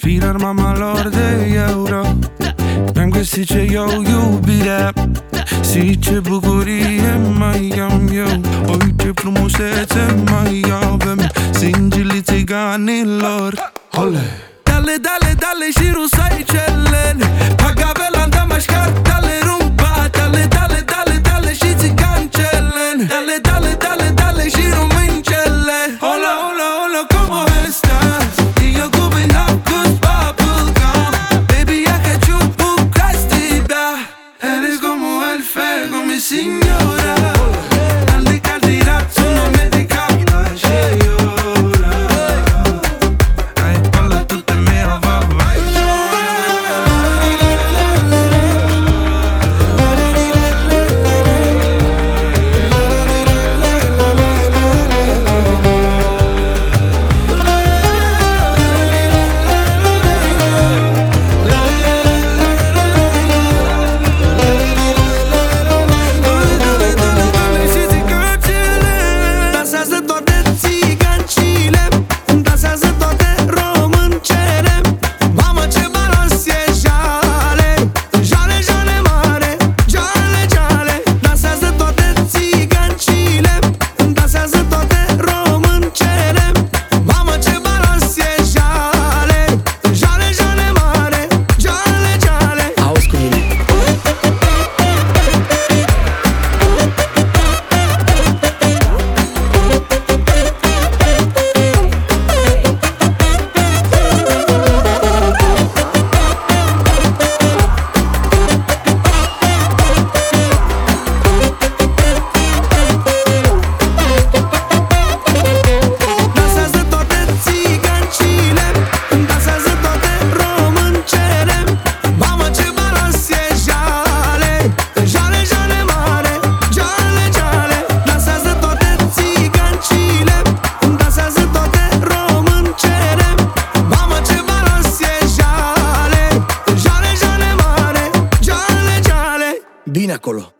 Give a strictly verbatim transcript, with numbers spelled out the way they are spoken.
Respiră mama lor de euro. Mi-am găsit ce eu iubirea. Și ce bucurie mai am eu. Oi, ce frumusețe mai avem. Singilii țiganilor. Ole! Dale, dale, dale și rusai celen. Pagavela, damașcar, dale rumba. Dale, dale, dale, dale și țigan celen. Dale, dale, dale, dale și români celen. Hola, hola, hola, como estás? Y yo coming up good bubble gum. Baby, ya que chupo castida. Eres como el fuego, mi señora. Caldi, caldi, razzo, no me dica che llora. Ay, hola, tú te me vas. Bine acolo!